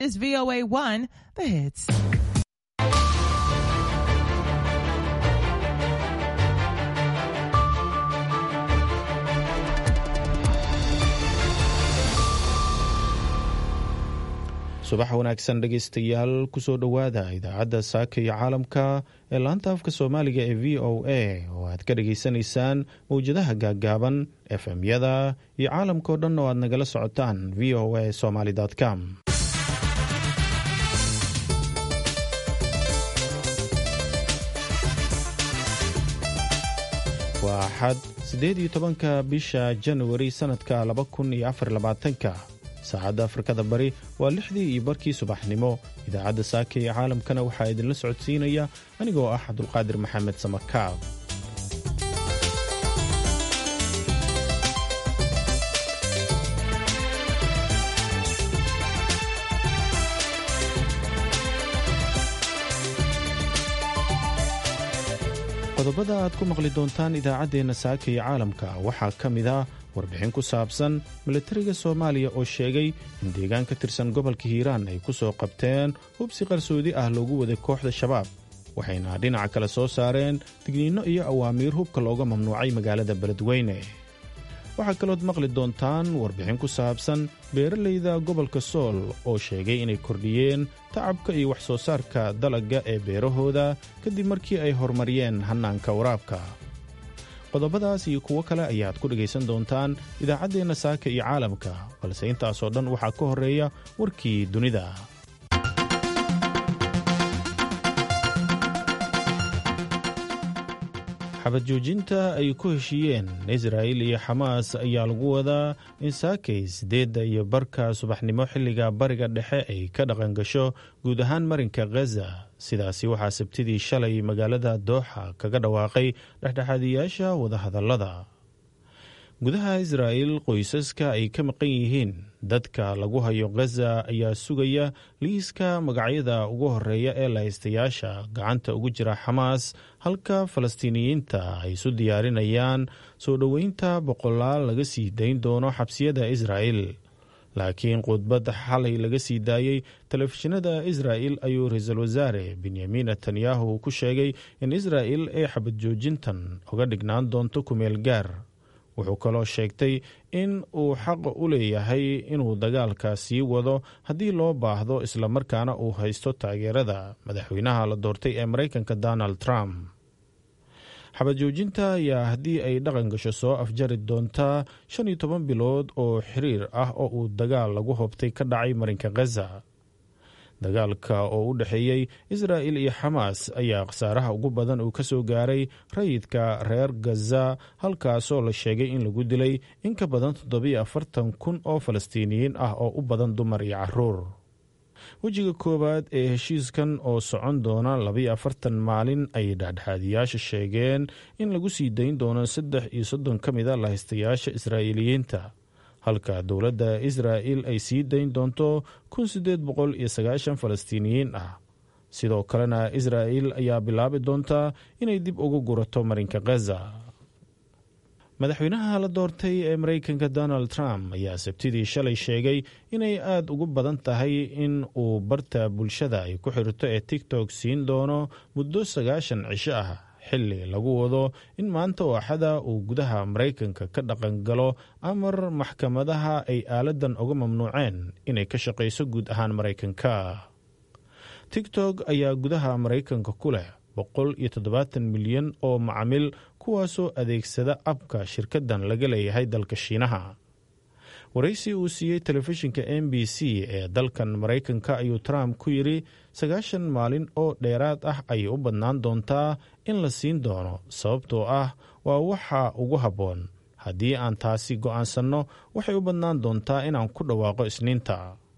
is VOA1, The Hits. subax wanaagsan dhegaystayaal kusoo dhowaada idaacadda saaka iyo caalamka ee laanta afka soomaaliga ee v o a oo aad ka dhageysanaysaan mawjadaha gaaggaaban fm-yada iyo caalamkao dhan oo aad nagala socotaan v o a somaly com. waa axad 18 bisha januari sanadka 2024. saacadda afrikada bari waa 6:00 subaxnimo. idaacadda saaka iyo caalamkana waxaa idinla socodsiinaya anigoo ah cabdulqaadir maxamed samakaab. qodobada aad ku maqli doontaan idaacaddeenna saaka iyo caalamka waxaa ka mid ah warbixin ku saabsan milatariga soomaaliya oo sheegay in deegaan ka tirsan gobolka hiiraan ay ku soo qabteen hubsi qarsoodi ah loogu waday kooxda shabaab, waxayna dhinaca kale soo saareen digniinno iyo awaamiir hubka looga mamnuucay magaalada beledweyne. waxaa kalood maqli doontaan warbixin ku saabsan beeralayda gobolka sool oo sheegay inay kordhiyeen tacabka iyo wax soo saarka dalagga ee beerahooda kadib markii ay horumariyeen hannaanka waraabka. qodobadaas iyo kuwo kale ayaad ku dhegaysan doontaan idaacaddeenna saaka iyo caalamka, balse intaasoo dhan waxaa ka horreeya warkii dunida. xabad joojinta ay ku heshiiyeen israa'il iyo xamaas ayaa lagu wadaa in saakay 8:15 subaxnimo xilliga bariga dhexe ay ka dhaqan gasho guud ahaan marinka ghaza. sidaasi waxaa sabtidii shalay magaalada dooxa kaga dhawaaqay dhexdhexaadiyaasha wadahadallada. gudaha israa'il qoysaska ay ka maqan yihiin dadka lagu hayo ghaza ayaa sugaya liiska magacyada ugu horreeya ee lahaystayaasha gacanta ugu jira xamaas, halka falastiiniyiinta ay isu diyaarinayaan soo dhoweynta boqolaal laga sii dayn doono xabsiyada israa'il. laakiin khudbad xalay laga sii daayey telefishinada israa'il ayuu ra-iisul wasaare benyamin netanyahu ku sheegay in israa'il ay xabad joojintan uga dhignaan doonto kumeel gaar. wuxuu kaloo sheegtay in uu xaq u leeyahay inuu dagaalka sii wado haddii loo baahdo, islamarkaana uu haysto taageerada madaxweynaha la doortay ee maraykanka donald trump. xabad joojinta ayaa haddii ay dhaqan gasho soo afjari doontaa 15 bilood oo xiriir ah oo uu dagaal lagu hobtay ka dhacay marinka ghaza. dagaalka oo u dhexeeyey israa'il iyo xamaas ayaa khasaaraha ugu badan uu ka soo gaaray rayidka reer gaza, halkaasoo la sheegay in lagu dilay in ka badan 47,000 oo falastiiniyiin ah oo u badan dumar iyo carruur. wejiga koowaad ee heshiiskan oo socon doona 42 maalin ay dhexdhexaadiyaasha sheegeen in lagu sii dayn doono 33 ka mida lahaystayaasha israa'iiliyiinta, halka dowladda israa'il ay sii dayn doonto 1890 falastiiniyiin ah. sidoo kalena israa'il ayaa bilaabi doontaa inay dib uga gurato marinka ghaza. madaxweynaha la doortay ee maraykanka donald trump ayaa sabtidii shalay sheegay inay aad ugu badan tahay in uu barta bulshada ay ku xirto ee tiktok siin doono muddo 90 cisho ah, xilli lagu wado in maanta oo axada uu gudaha maraykanka ka dhaqan galo amar maxkamadaha ay aaladan uga mamnuuceen inay ka shaqayso guud ahaan maraykanka. tiktok ayaa gudaha maraykanka ku leh 170 milyan oo macaamiil, kuwaasoo adeegsada abka shirkaddan laga leeyahay dalka shiinaha. waraysi uu siiyey telefishinka NBC ee dalkan maraykanka ayuu Trump ku yidhi 90 maalin oo dheeraad ah ayay u badnaan doontaa in la siin doono, sababtoo ah waa waxa ugu habboon. haddii aan taasi go'aansanno waxay u badnaan doontaa inaan ku dhawaaqo Isniinta.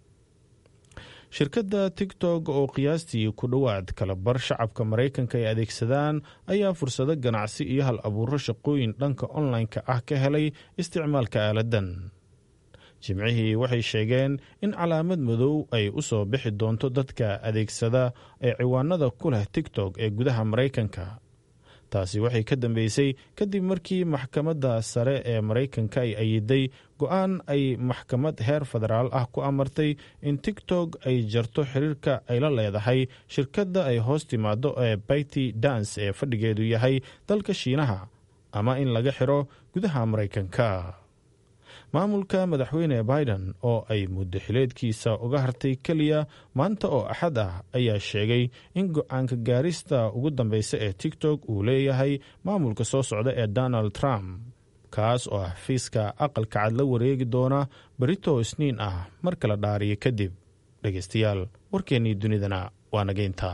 shirkadda tiktok oo qiyaastii ku dhowaad kala bar shacabka maraykanka ay adeegsadaan ayaa fursado ganacsi iyo hal abuuro shaqooyin dhanka online-ka ah ka helay isticmaalka aaladan. jimcihii waxay sheegeen in calaamad madow ay u soo bixi doonto dadka adeegsada ee ciwaanada ku leh tiktok ee gudaha maraykanka. taasi waxay ka dambeysay kadib markii maxkamadda sare ee maraykanka ay ayiday go'aan ay maxkamad heer federaal ah ku amartay in tiktok ay jarto xiriirka ay la leedahay shirkadda ay hoos timaado ee bayti dance ee fadhigeedu yahay dalka shiinaha ama in laga xiro gudaha maraykanka. maamulka madaxweyne biden oo ay muddo xileedkiisa uga hartay keliya maanta oo axad ah ayaa sheegay in go'aanka gaarista ugu dambeysa ee tiktok uu leeyahay maamulka soo socda ee donald trump, kaas oo ah xafiiska aqalka cad la wareegi doona berito isniin ah marka la dhaariyo kadib. dhegaystayaal, warkeennii dunidana waa nageynta.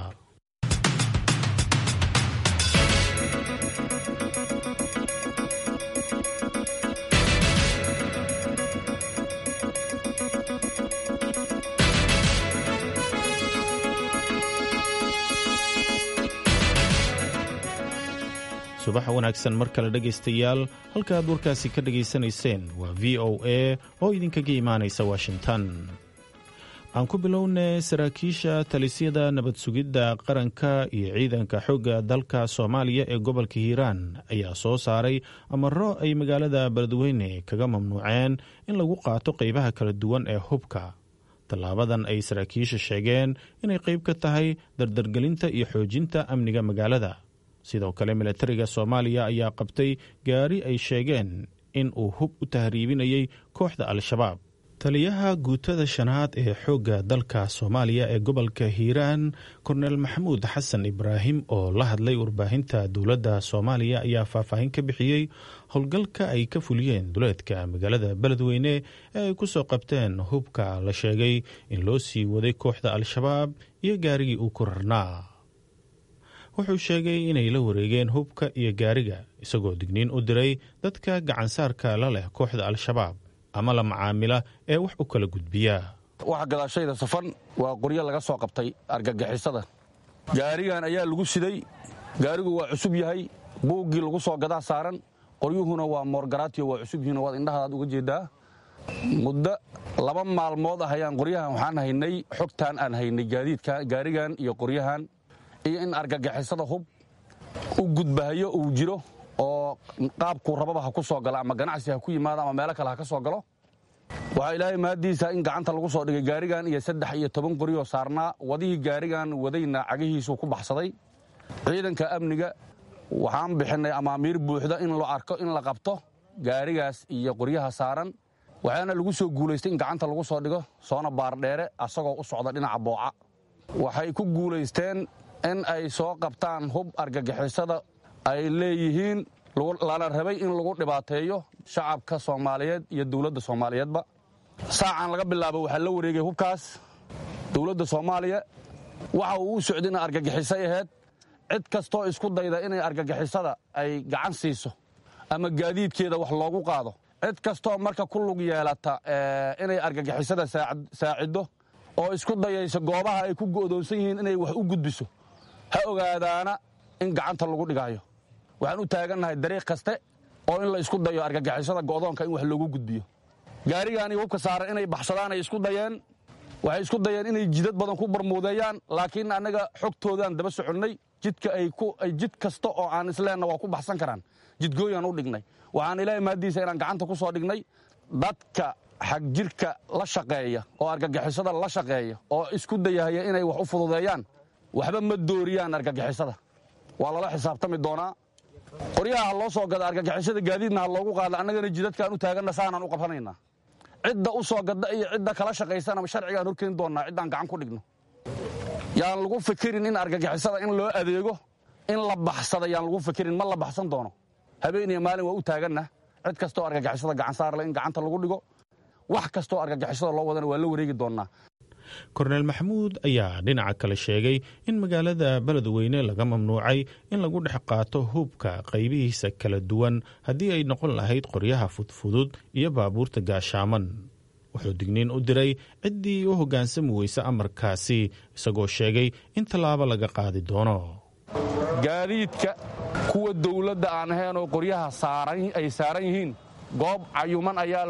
subax wanaagsan mar kale dhegaystayaal, halkaaad warkaasi ka dhegaysanayseen waa v o a oo idinkaga imaanaysa washington. aan ku bilownay saraakiisha talisyada nabad sugidda qaranka iyo ciidanka xoogga dalka Soomaaliya ee gobolka Hiiraan ayaa soo saaray amaro ay magaalada Beledweyne kaga mamnuuceen in lagu qaato qaybaha kala duwan ee hubka. tallaabadan ay saraakiisha sheegeen inay qayb ka tahay dardargelinta iyo xoojinta amniga magaalada. sidoo kale militariga Soomaaliya ayaa qabtay gaari ay sheegeen in uu hub u tahriibinayay kooxda Al-Shabaab. taliyaha guutada shanaad ee xoogga dalka Soomaaliya ee gobolka Hiiraan Korneel Maxamuud Xasan Ibraahim oo la hadlay warbaahinta dowladda Soomaaliya ayaa faahfaahin ka bixiyey howlgalka ay ka fuliyeen duleedka magaalada Beledweyne ee ay ku soo qabteen hubka la sheegay in loo sii waday kooxda Al-Shabaab iyo gaarigii uu ku rarnaa. wuxuu sheegay inay la wareegeen hubka iyo gaariga isagoo digniin u diray dadka gacansaarka la leh kooxda Al-Shabaab ama la macaamila ee wax u kala gudbiya. waxa gadaashayda safan waa qoryo laga soo qabtay argagixisada. gaarigan ayaa lagu siday, gaarigu waa cusub yahay, buuggii lagu soo gadaa saaran, qoryuhuna waa moorgaraatiyo waa cusub yihiin, waad indhahaad uga jeedaa. muddo 2 maalmood ah ayaan qoryahan waxaan haynay, xogtaan aan haynay gaadiidka gaarigan iyo qoryahan, iyo in argagixisada hub u gudbahayo uu jiro oo qaabku rababa ha ku soo gala ama ganacsi ha ku yimaado ama meelo kale ha ka soo galo. waxaa ilaahay maadiisa in gacanta lagu soo dhigay gaarigan iyo 13 qoryoo saarnaa. wadihii gaarigan wadayna cagihiisuu ku baxsaday. ciidanka amniga waxaan bixinay amaamiir buuxda in loo arko in la qabto gaarigaas iyo qoryaha saaran. waxaana lagu soo guulaystay in gacanta lagu soo dhigo soona baardheere asagoo u socda dhinaca booca. waxay ku guulaysteen in ay soo qabtaan hub argagixisada ay leeyihiin lana rabay in lagu dhibaateeyo shacabka Soomaaliyeed iyo dawladda Soomaaliyeedba. saacan laga bilaabo waxaa la wareegay hubkaas dawladda Soomaaliya. waxa uu u socday in argagixisay ahayd cid kastoo isku dayda inay argagixisada ay gacan siiso ama gaadiidkeeda wax loogu qaado, cid kastoo marka ku lug yeelata inay argagixisada saacido oo isku dayaysa goobaha ay ku go'doonsan yihiin inay wax u gudbiso, ha ogaadaana in gacanta lagu dhigayo. waxaan u taagannahay dariiq kaste oo in la isku dayo argagixisada go'doonka in wax loogu gudbiyo. gaarigaani hubka saaran inay baxsadaan ay isku dayeen. waxay isku dayeen inay jidad badan ku barmuudeeyaan, laakiin annaga xogtoodaan daba soconnay. jidka ay jid kasta oo aan isleenna waa ku baxsan karaan jidgooyaan u dhignay. waxaan ilaahay maadiisa inaan gacanta ku soo dhignay dadka xag jirka la shaqeeya oo argagixisada la shaqeeya oo isku dayahaya inay wax u fududeeyaan. waxba ma dooriyaan argagixisada, waa lala xisaabtami doonaa. qoryaha loo soo gada argagixisada gaadiidna ha loogu qaada, annagana jidadkaan u taaganna saanaan u qabanaynaa. cidda u soo gadda iyo cidda kala shaqaysana sharcigaan horkeeni doonnaa ciddaan gacan ku dhigno. yaan lagu fikirin in argagixisada in loo adeego in la baxsada yaan lagu fikirin, ma la baxsan doono. habeen iyo maalin waa u taaganna cid kastoo argagixisada gacan saarle in gacanta lagu dhigo. wax kastoo argagixisada loo wadana waa la wareegi doonnaa. korneel maxamuud ayaa dhinaca kale sheegay in magaalada Beledweyne laga mamnuucay in lagu dhex qaato hubka qaybihiisa kala duwan haddii ay noqon lahayd qoryaha fudfudud iyo baabuurta gaashaaman. wuxuu digniin u diray ciddii u hoggaansami weysa amarkaasi, isagoo sheegay in tallaabo laga qaadi doono. gaadiidka kuwa dawladda aan ahayn oo qoryaha ay saaran yihiin goob cayuman ayaa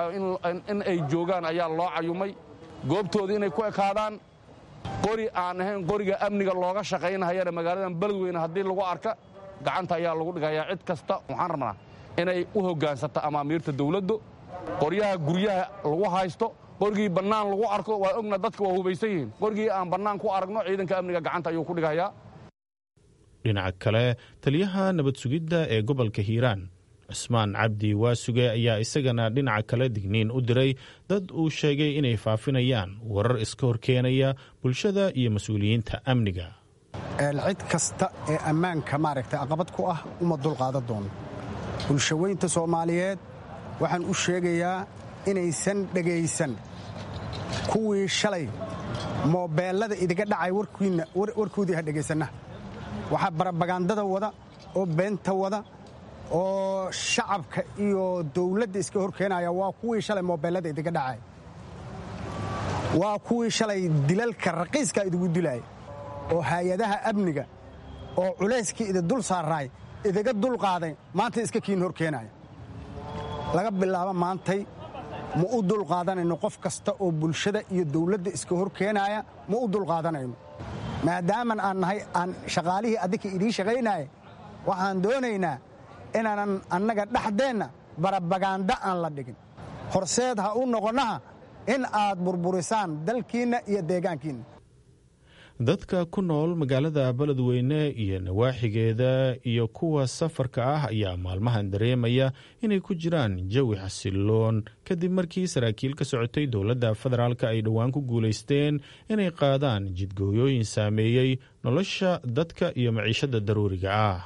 in ay joogaan ayaa loo cayumay. goobtooda inay ku ekaadaan. qori aan ahayn qoriga amniga looga shaqaynahayana magaaladan Beledweyne haddii lagu arka gacanta ayaa lagu dhigayaa cid kasta. waxaan rabnaa inay u hoggaansato amaamiirta dawladdu. qoryaha guryaha lagu haysto, qorgii bannaan lagu arko, waa ogna dadka waa hubaysan yihiin. qorgii aan bannaan ku aragno ciidanka amniga gacanta ayuu ku dhigayaa. dhinaca kale taliyaha nabad sugidda ee gobolka hiiraan cusmaan cabdi waasuge ayaa isagana dhinaca kale digniin u diray dad uu sheegay inay faafinayaan warar iska horkeenaya bulshada iyo mas-uuliyiinta amniga. cid kasta ee ammaanka maaragtay caqabad ku ah uma dulqaadan doono. bulshaweynta Soomaaliyeed waxaan u sheegayaa inaysan dhagaysan kuwii shalay moobeelada idiga dhacay warkoodii ha dhagaysana. waxa barabagandada wada oo beenta wada oo shacabka iyo dawladda iska horkeenaya waa kuwii shalay moobeelada idiga dhacay. waa kuwii shalay dilalka raqiiska idigu dilay oo hay'adaha amniga oo culayskii idin dul saaray idiga dul qaaday maanta iska kiin horkeenaya. laga bilaabo maantay ma u dul qaadanayno qof kasta oo bulshada iyo dawladda iska horkeenaya ma u dul qaadanayno. maadaama aan nahay aan shaqaalihii adinka idii shaqaynaya waxaan doonaynaa inaanan annaga dhexdeenna barabagaanda aan la dhigin. horseed ha u noqonaha in aad burburisaan dalkiinna iyo deegaankiinna. dadka ku nool magaalada beledweyne iyo nawaaxigeeda iyo kuwa safarka ah ayaa maalmahan dareemaya inay ku jiraan jawi xasiloon kadib markii saraakiil ka socotay dowladda federaalka ay dhowaan ku guulaysteen inay qaadaan jidgooyooyin saameeyey nolosha dadka iyo maciishada daruuriga ah.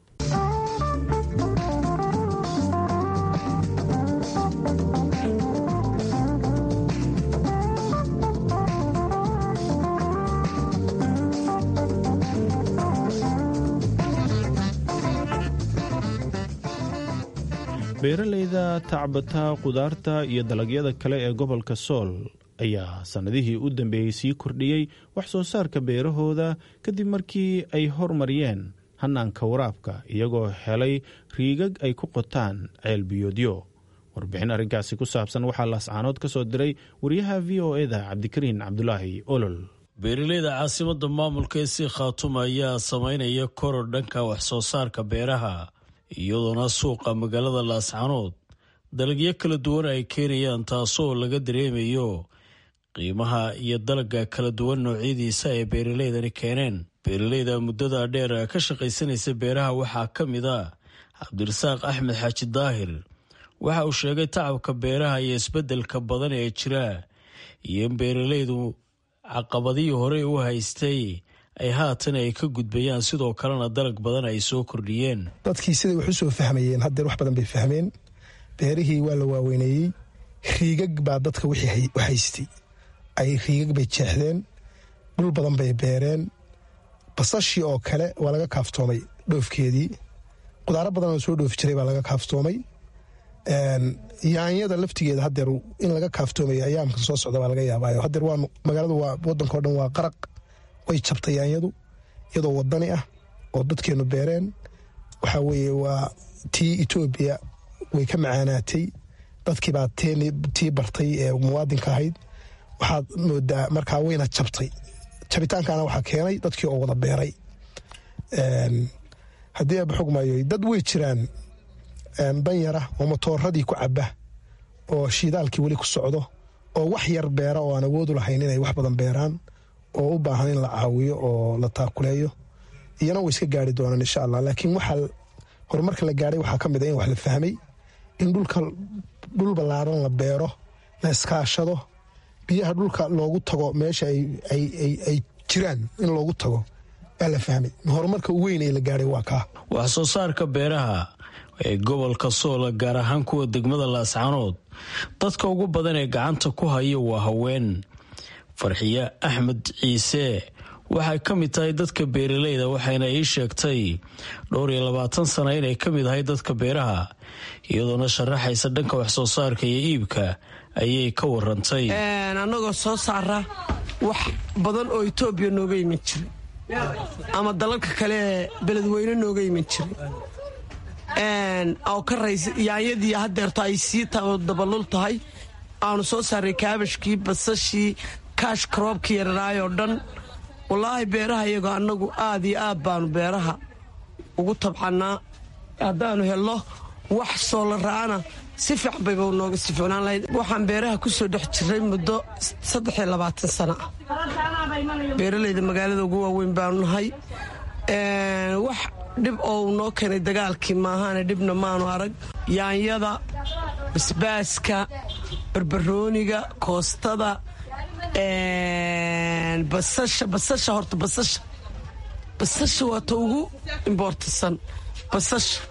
beeralayda tacbata qudaarta iyo dalagyada kale ee gobolka sool ayaa sannadihii u dambeeyey sii kordhiyey wax soo saarka beerahooda kadib markii ay hormariyeen hannaanka waraabka iyagoo helay riigag ay ku qotaan ceelbiyoodyo. warbixin arrinkaasi ku saabsan waxaa laascaanood ka soo diray wariyaha v o eda cabdikariin cabdulaahi olol. beeralayda caasimadda maamulka ee sii khaatuma ayaa samaynaya koror dhanka wax soo saarka beeraha iyadoona suuqa magaalada laascaanood dalagyo kala duwan ay keenayaan taasoo laga dareemayo qiimaha iyo dalagga kala duwan noocyadiisa ee beeralaydani keeneen. beeralayda muddada dheer ka shaqaysanaysa beeraha waxaa ka mid a cabdirasaaq axmed xaaji daahir. waxa uu sheegay tacabka beeraha iyo isbeddelka badan ee jira iyo in beeralaydu caqabadihii horey u haystay ay haatan ay ka gudbayaan, sidoo kalena dalag badan ay soo kordhiyeen. dadkii siday wax u soo fahmayeen haddeer wax badan bay fahmeen. beerihii waa la waaweyneeyey. riigag baa dadka wixii u haystay ay riigag bay jeexdeen, dhul badan bay beereen. basashii oo kale waa laga kaaftoomay dhoofkeedii. qudaaro badan oo soo dhoofi jiray baa laga kaaftoomay. yaanyada laftigeeda haddeer in laga kaaftoomaya ayaamkan soo socda baa laga yaabaayo. haddeer waa magaaladu waa waddankao dhan waa qaraq, way jabtay yaanyadu iyadoo wadani ah oo dadkeennu beereen. waxaa weeye waa tii etoobiya way ka macaanaatay, dadkii baa tii bartay ee muwaadinka ahayd. waxaad moodaa markaa wayna jabtay. jabitaankaana waxaa keenay dadkii oo wada beeray. haddii aaba xogmayo dad way jiraan danyara oo matooradii ku caba oo shiidaalkii weli ku socdo oo wax yar beera oo aan awoodu lahayn inay wax badan beeraan oo u baahan in la caawiyo oo la taakuleeyo. iyana way iska gaari doonaan insha allah. laakiin waxaa horumarka la gaadhay waxaa ka mid a in wax la fahmay in dhul ballaaran la beero, la iskaashado, biyaha dhulka loogu tago meesha ay jiraan in loogu tago aa la fahmay. horumarka weyn ee la gaadhay waa kaa. wax soo saarka beeraha ee gobolka sool gaar ahaan kuwa degmada laascaanood dadka ugu badan ee gacanta ku haya waa haween. farxiye axmed ciise waxay ka mid tahay dadka beeralayda, waxayna ii sheegtay 22 sano inay ka mid ahay dadka beeraha, iyadoona sharaxaysa dhanka wax soo saarka iyo iibka ayay ka warantay. annagoo soo saara wax badan oo Itoobiya nooga iman jiray ama dalalka kale beledweyne nooga iman jiray oo ka raysay yaanyadii haddeerto ay sii dabalul tahay. aanu soo saaray kaabashkii, basashii, kaash karoobkii yararaayoo dhan. wallaahi beeraha iyagoo annagu aad iyo aad baanu beeraha ugu tabcannaa haddaanu helno wax soola ra'ana si fiican bayba nooga sifoonaan lahayd. waxaan beeraha ku soo dhex jiray muddo 23 sano ah. beeralayda magaalada ugu waaweyn baanu nahay. wax dhib oo noo keenay dagaalkii maahaane dhibna maanu arag. yaanyada, basbaaska, barbarooniga, koostada, basasha horta basasha waa ta ugu imboortisan. basasha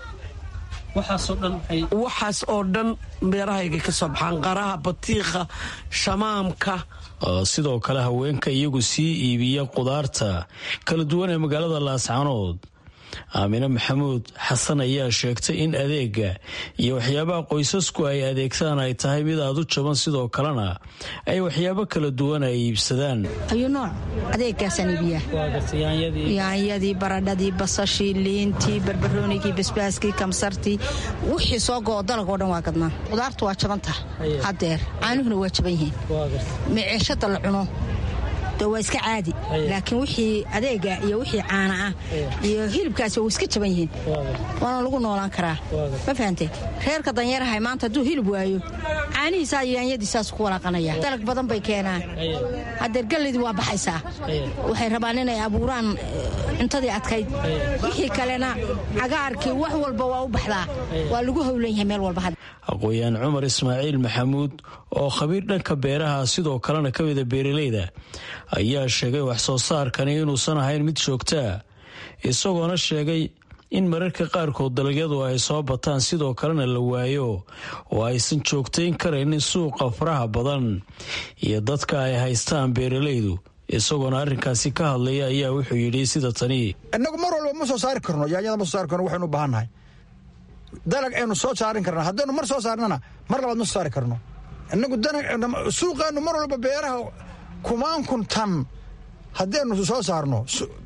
waxaas oo dhan beerahayga ka soo baxaan, qaraha, batiiqa, shamaamka. sidoo kale haweenka iyagu sii iibiya qudaarta kala duwan ee magaalada Laascaanood, Aamina Maxamuud Xasan ayaa sheegtay in adeega iyo waxyaabaha qoysasku ay adeegsadaan ay tahay mid aad u jaban, sidoo kalena ay waxyaabo kala duwan ay iibsadaan. ayuu nooc adeegaasaan iibiyaa. yaanyadii, baradhadii, basashii, liintii, barbaroonigii, basbaaskii, kamsartii, wixii soo go'o dalagoo dhan waa gadnaa. qudaartu waa jabanta haddeer, caanuhuna waa jaban yihiin. maciishada la cuno waa iska caadi, laakiin wixii adeega iyo wixii caana ah iyo hilibkaasi waa iska jaban yihiin, waana lagu noolaan karaa. ma fahantay? reerka danyarahay maanta hadduu hilib waayo caanihiisaa yaanyadiisaas ku walaaqanaya. dalag badan bay keenaan. haddeer galleydii waa baxaysaa. waxay rabaan inay abuuraan cuntadii adkayd. wixii kalena cagaarkii wax walba waa u baxdaa. waa lagu howlan yahay meel walba. aqooyaan Cumar Ismaaciil Maxamuud oo khabiir dhanka beeraha sidoo kalena ka mida beeralayda ayaa sheegay wax soo saarkani inuusan ahayn mid joogtaa, isagoona sheegay in mararka qaarkood dalagyadu ay soo bataan sidoo kalena la waayo oo aysan joogtayn karaynin suuqa faraha badan iyo dadka ay haystaan beeralaydu. isagoona arrinkaasi ka hadlaya ayaa wuxuu yidhi sida tani: innagu mar walba ma soo saari karno, yaanyada ma soo saari karno, waxaynu u baahannahay dalag aynu soo saarin karnaa. haddaynu mar soo saarnana mar labaad ma soo saari karno. innagu suuqeennu mar walba beeraha kumaan kun tan haddaynu soo saarno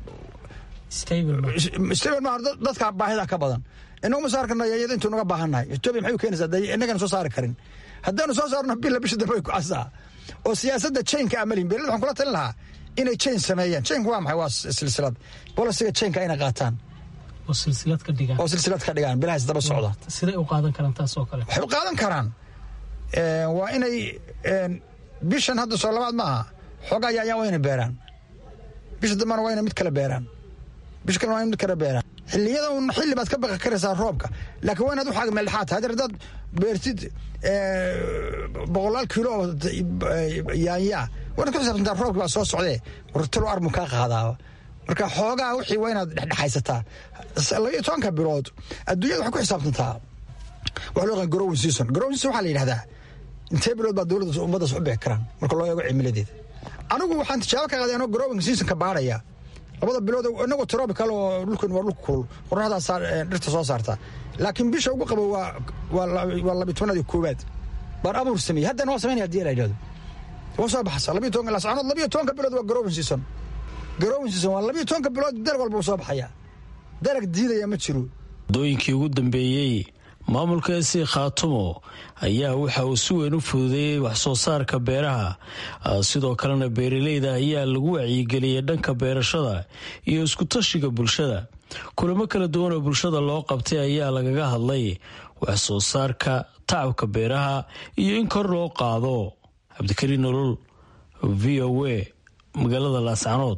dadka baahida ka badan. innagu ma saari karno yaanyada intuu naga baahannahay. Etoobiya maxay u keenaysaa innagana soo saari karin? haddaynu soo saarno bisha dambe ay ku casaa oo siyaasadda chainka amalin. beeralada waxaan kula talin lahaa inay chain sameeyaan. chainku waa maxay? waa silsilad. bolisiga chainka inay qaataan oo silsilad ka dhigaan bilahaas daba socda. siday u qaadan karaan taas oo kale? waxay u qaadan karaan waa inay bishan hadda soo labaad maaha, xoogaa yaanyaan waa inay beeraan. bisha dambana waa inay mid kale beeraan. bisha kalena waa inay mid kale beeraan. xilliyada un xilli baad ka baqi karaysaa roobka, laakiin waa inaad waxaaga meeldhexaad tahay. haddaad beertid 100 kiilo oo yaanyaa waa inaad ku xisaabtantaa roobka baa soo socdee wartalo armu kaa qaadaaba. marka xoogaa wixii waa inaad dhexdhexaysataa. 12 bilood adduunyada waxay ku xisaabtantaa waxa loo yaqaan growing season. growing season waxaa la yidhahdaa intee bilood baa dowladda ummaddaas u bixi karaan marka loo eego cimiladeeda. anigu waxaan tijaabo ka qaaday anoo growing season ka baadhaya 2 bilood inagoo tropical oo dhulkan waa dhulka kulul, qorraxdaas dhirta soo saarta. laakiin bisha ugu qabo waa 12 baan abuur sameeyey. haddana waa samaynaya haddii la yidhahdo waa soo baxaysa 12 bilood waa growing season. growing season waa 12 bilood dalag walba soo baxaya. dalag diidaya ma jiro. dooyinkii ugu dambeeyey maamulka SC Khaatumo ayaa waxa uu si weyn u fududeeyay wax soo saarka beeraha, sidoo kalena beeralayda ayaa lagu wacyigeliyay dhanka beerashada iyo isku tashiga bulshada. kulamo kala duwan oo bulshada loo qabtay ayaa lagaga hadlay wax soo saarka tacabka beeraha iyo in kor loo qaado. Cabdikariin Nolol, VOA, magaalada Laascaanood.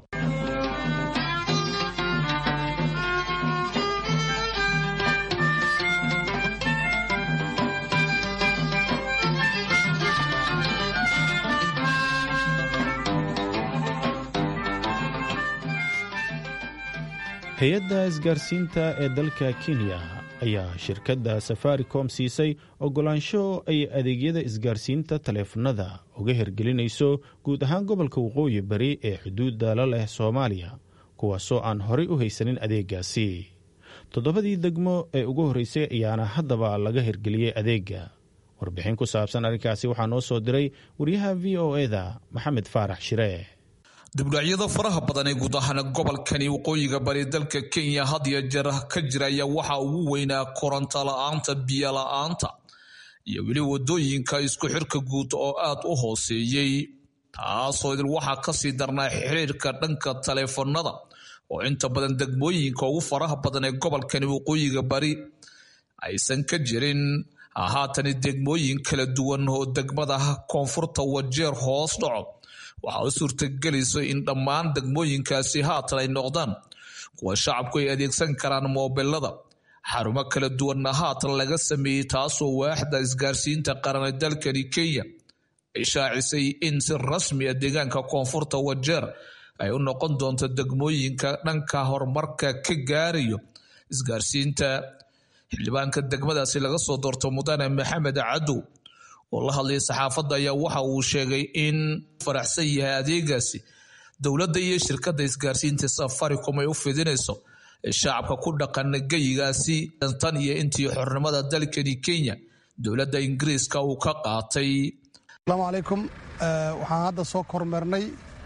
hay-adda isgaarsiinta ee dalka Kenya ayaa shirkadda Safaricom siisay ogolaansho ay adeegyada isgaarsiinta taleefanada uga hirgelinayso guud ahaan gobolka waqooyi bari ee xuduudda la leh Soomaaliya, kuwaasoo aan horey u haysanin adeegaasi. 7 degmo ee ugu horeysay ayaana haddaba laga hirgeliyey adeega. warbixin ku saabsan arrinkaasi waxaa noo soo diray wariyaha VOA-da Maxamed Faarax Shiree. dibdhacyada faraha badan ee guud ahaan gobolkani waqooyiga bari dalka Kenya had iyo jeer ka jiraya waxa ugu weynaa koronto la'aanta, biyo la'aanta iyo weli wadooyinka isku xirka guud oo aad u hooseeyay, taasoo idil waxaa kasii darnaa xiriirka dhanka taleefanada oo inta badan degmooyinka ugu faraha badan ee gobolkani waqooyiga bari aysan ka jirin haatani degmooyin kala duwan oo degmada koonfurta Wajeer hoos dhaco waxa uu suurtagelisay in dhammaan degmooyinkaasi haatan ay noqdaan kuwa shacabku ay adeegsan karaan moobilada xarumo kala duwanna haatan laga sameeyey taasoo waaxda isgaarsiinta qaran ee dalkani Kenya ay shaacisay in si rasmi ah deegaanka koonfurta Wajeer ay u noqon doonto degmooyinka dhanka horumarka ka gaarayo isgaarsiinta xildhibaanka degmadaasi laga soo doorto mudane Maxamed Cadow oo la hadlay saxaafadda ayaa waxa uu sheegay in faraxsan yahay adeegaasi dowladda iyo shirkadda isgaarsiinta Safaricom ay u fidinayso shacabka ku dhaqan geyigaasi tan iyo intii xornimada dalkani Kenya dowladda Ingiriiska uu ka qaatay. Assalaamu calaykum waxaan hadda soo kormeernay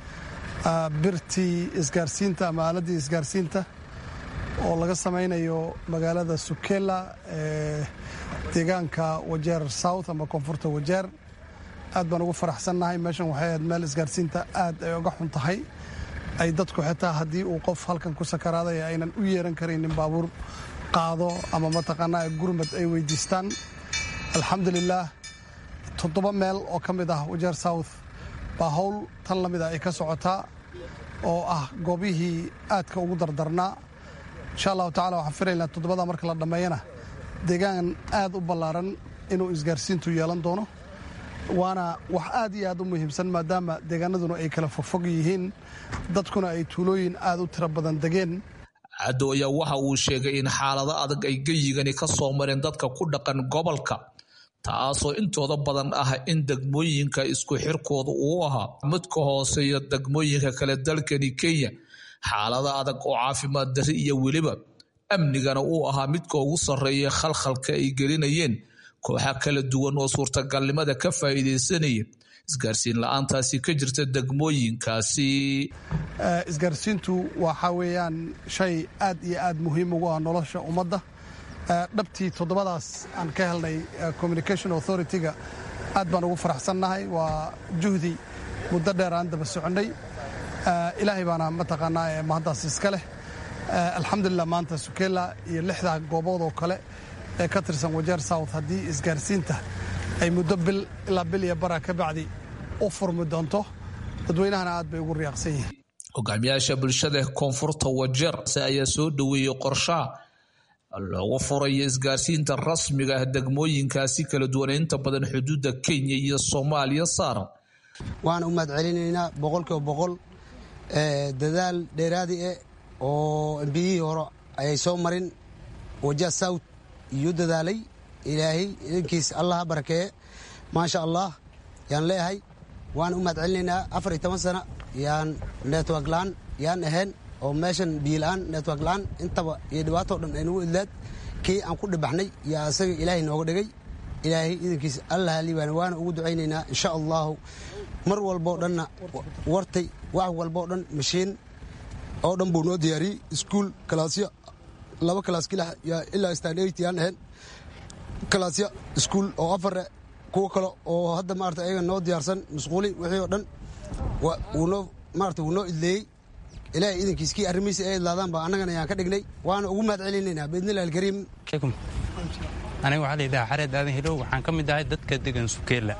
birtii isgaarsiinta ama aaladii isgaarsiinta oo laga samaynayo magaalada Sukela deegaanka Wajeer South ama koonfurta Wajeer aad baan ugu faraxsannahay meeshan waxay ahayd meel isgaarsiinta aad ay uga xun tahay ay dadku xitaa haddii uu qof halkan ku sakaraaday aynan u yeeran karaynin baabuur qaado ama mataqaanaa gurmad ay weydiistaan alxamdulillaah 7 meel oo ka mid ah Wajeer South baa hawl tan lamid ah ay ka socotaa oo ah goobihii aadka ugu dardarnaa insha allahu tacaala waxaan filaynaa 7 marka la dhammeeyana deegaan aad u ballaaran inuu isgaarsiintu yeelan doono waana wax aad iyo aad u muhiimsan maadaama deegaanaduna ay kala fogfog yihiin dadkuna ay tuulooyin aad u tiro badan degeen. Cadow ayaa waxa uu sheegay in xaalado adag ay geyigani ka soo mareen dadka ku dhaqan gobolka taasoo intooda badan ah in degmooyinka isku xirkooda uu ahaa mid ka hooseeya degmooyinka kale dalkani Kenya xaalado adag oo caafimaad darri iyo weliba amnigana uu ahaa midka ugu sarreeya khalkhalka ay gelinayeen kooxo kala duwan oo suurtagalnimada ka faa'iideysanaya isgaarsiin la'aantaasi ka jirta degmooyinkaasi. Isgaarsiintu waxa weeyaan shay aad iyo aad muhiim ugu ah nolosha ummadda dhabtii 7daas aan ka helnay communication authority-ga aad baan ugu faraxsannahay waa juhdi muddo dheer aan daba soconay ilaahay baana mataqaanaa mahaddaas iska leh alxamdulillah maanta Sukela iyo 6 goobood oo kale ee ka tirsan Wajeer South haddii isgaarsiinta ay muddo bil ilaa bil iyo bara ka bacdi u furmi doonto dadweynahana aad bay ugu riyaaqsan yihiin. Hogaamiyaasha bulshada koonfurta Wajeer ayaa soo dhaweeyay qorshaha loogu furayo isgaarsiinta rasmiga ah degmooyinkaasi kala duwan inta badan xuduudda Kenya iyo Soomaaliya saaran. Waan u mahadcelinaynaa 100% dadaal dheeraadi ah oo MPii hore ay soo marin Wajeer South iyo dadaalay ilaahay idinkiis Allah barakeeye ma sha Allah yaan leeyahay waan u mahadcelinaynaa 14 sano yaan network laan yaan ahayn oo meeshan biilaan network laan intaba iyo dhibaato dhan aynu idlaad kii aan ku dhibaxnay yaa asaga ilaahay nooga dhigay ilaahay idinkiis Allah liibaan waan ugu ducaynaynaa insha Allah mar walbo dhanna wartay wax walbo dhan machine oo dhan buu noo diyaariyay school classya 2 class kila ilaa standard 8 yaan ahayn classya school oo afar kuwa kale oo hadda maarta ayaga noo diyaarsan masquuli wixii oo dhan uu noo idleeyay ilaahay idinkiiskii arrimihiisa ay laadaan baa annagana yaan ka dhignay waana ugu mahadcelinaynaa biidnillahi alkariim. aniga waxaa la yidhaha xareed aadan hilow waxaan ka mid ahay dadka degan Sukela.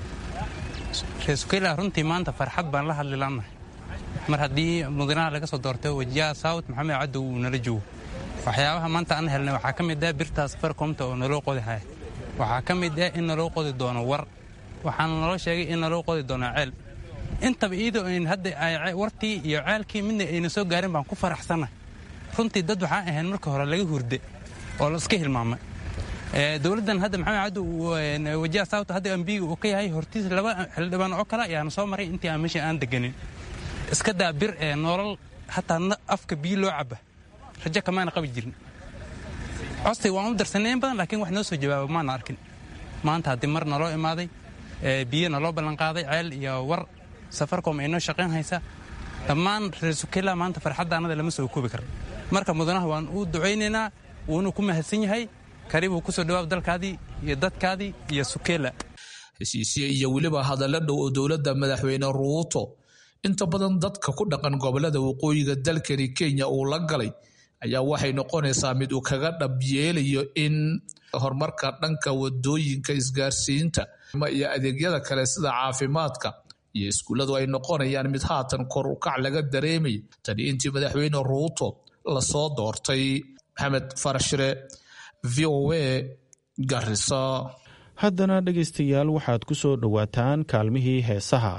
reer Sukela runtii maanta farxad baan la hadli laanahay mar haddii mudanaha laga soo doortay Wajeer South Maxamed Cadow uu nala joogo waxyaabaha maanta aan helnay waxaa ka mid ah birtaas Safaricomta oo naloo qodahay waxaa ka mid ah in naloo qodi doono war waxaana naloo sheegay in naloo qodi doono ceel intaba iyadoo in hadda ay wartii iyo ceelkii midna ayna soo gaarin baan ku faraxsanahay runtii dad waxaan ahayn marka hore laga hurde oo la iska hilmaamay dowladdan hadda Maxamed Cadow Wajeer South hadda MPii uu ka yahay hortiis 2 xildhibaan oo kale ayaan soo maray intii aan meesha aan deganin iska daa bir nolol hataa afka biyo loo caba rajo kamaana qabi jirin codsi waan u darsaneen badan laakiin wax noo soo jawaabo maana arkin maanta haddii mar naloo imaaday biyo naloo ballan qaaday ceel iyo war Safaricom ay noo shaqayn haysa dhammaan reer Sukela maanta farxaddaanada lama soo koobi karo marka mudanaha waan u ducaynaynaa wuuna ku mahadsan yahay karibu ku soo dhawaab dalkaadii iyo dadkaadii iyo Sukela. heshiisyo iyo weliba hadallo dhow oo dowladda madaxweyne Ruto inta badan dadka ku dhaqan gobolada waqooyiga dalkani Kenya uu la galay ayaa waxay noqonaysaa mid uu kaga dhabyeelayo in horumarka dhanka wadooyinka isgaarsiinta iyo adeegyada kale sida caafimaadka iyo iskuuladu ay noqonayaan mid haatan kor u kac laga dareemay tani intii madaxweyne Ruto la soo doortay. Maxamed Farashire, VOA, Garissa. haddana dhegaystayaal waxaad ku soo dhowaataan kaalmihii heesaha.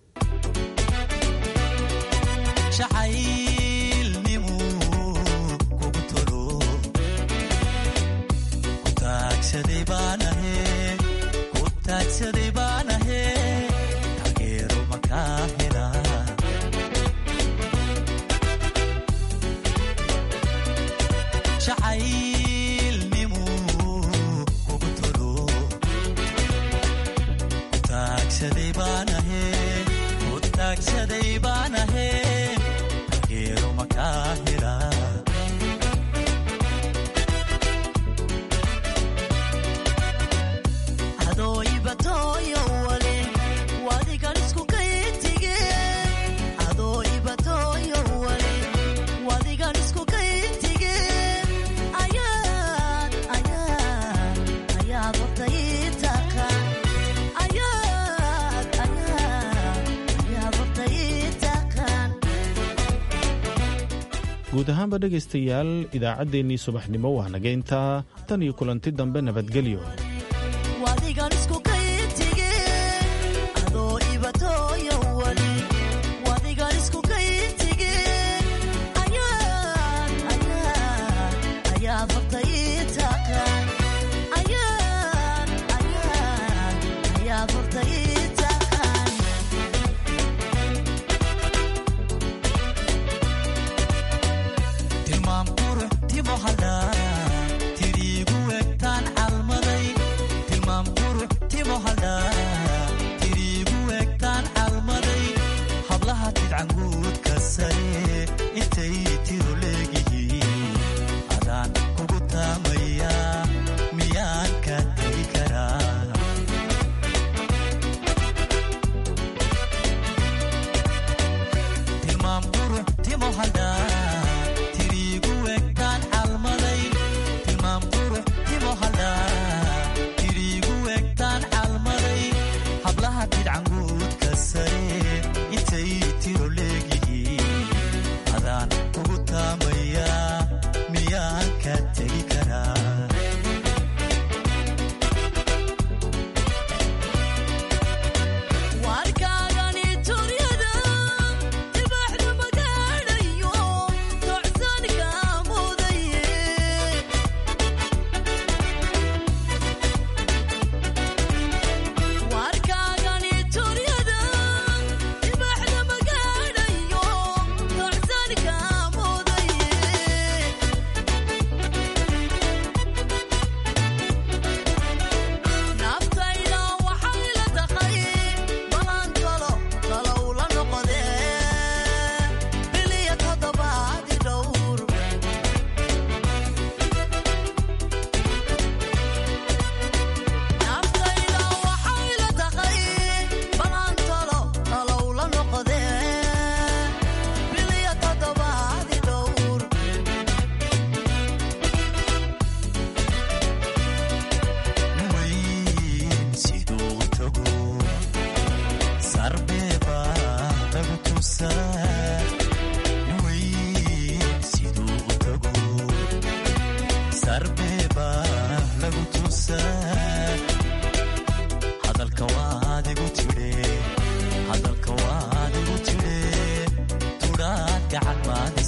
guud ahaanba dhegaystayaal idaacaddeenii subaxnimo waa nageyntaa tan iyo kulanti dambe nabadgelyo. hadalka waa adigu tidhe tudhaad gacan maade